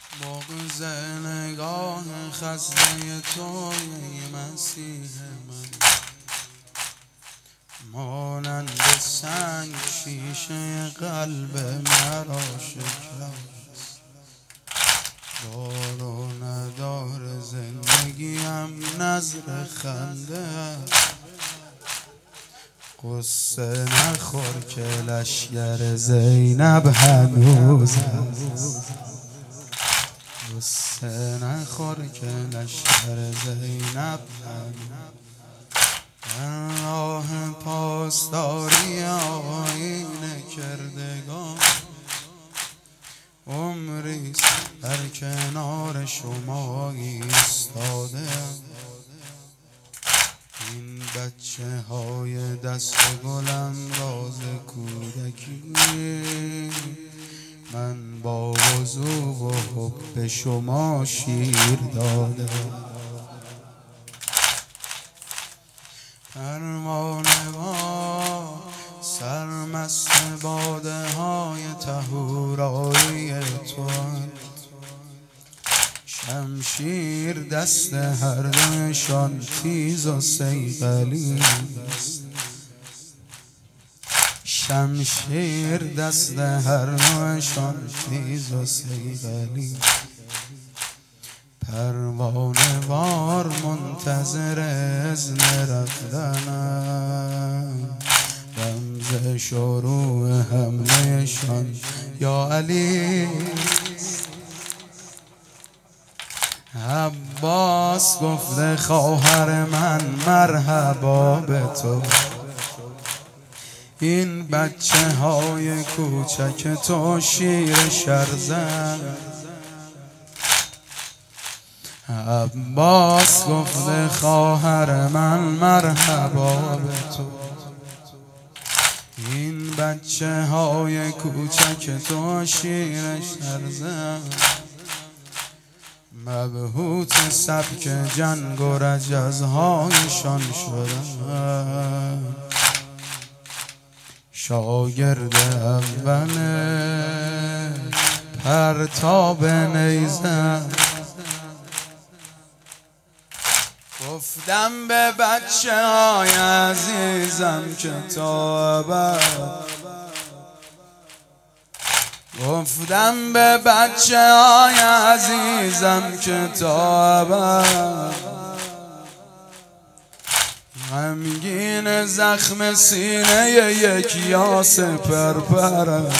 بغض نگاه خسته توی مسیح من مانند سنگ شیشه قلب مرا شکست. دار و ندار زندگیم نظر خنده، قصه نخور که لشگر زینب هنوز هست. قصه نخور که لشگر زینب هنوز. در راه پاسداری آیین کردگان عمریست در کنار شما ایستاده‌ام. این بچه های دست گلم راز کودکی من با وضوح و حب شما شیر دادم. پروانه با سرمست باده های طهورایی تو، شمشیر دست هر دوشان تیز و صیقلی است. شمشیر دست هر دوشان تیز و صیقلی، پروانه وار منتظر اذن رفتنم. رمز شروع حملهشان یا علی. عباس گفته خواهر من مرحبا به تو، این بچه های کوچک تو شیر شرزن. عباس گفته خواهر من مرحبا به تو، این بچه های کوچک تو شیر شرزن. مبهوت سبک جنگ و رجزهایشان شدن، شاگرد اول پرتاب نیزه. گفتم به بچه های عزیزم که تا ابد، گفتم به بچه های عزیزم که تا ابد، غمگین زخم سینه یک یاس پرپرم.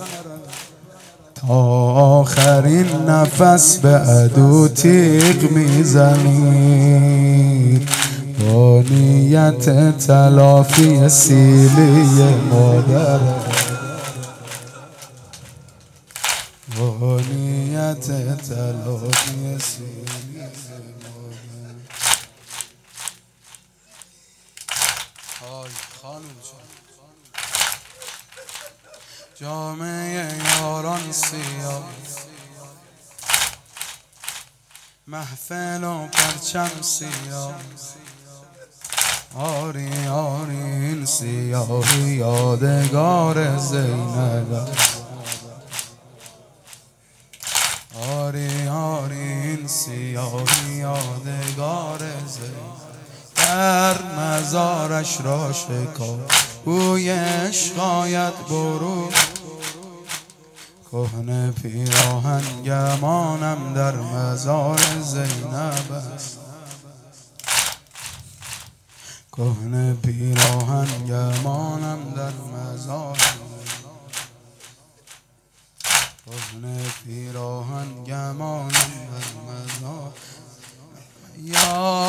تا آخرین نفس به عدو تیغ میزنید با نیت تلافی سیلی مادر، با نیت تلافی سیلی مادر. های خانم جامعه یاران سیاه، محفل و پرچم سیاه. آری آری این سیاهی یادگار زینب، آری آری این سیاهی یادگار زینب. در مزارش را شکار بوی عشق آید برو، کهنه پیراهن گمانم در مزار زینب است. کهنه پیراهن گمانم در مزار، کهنه پیراهن گمانم در مزار. یا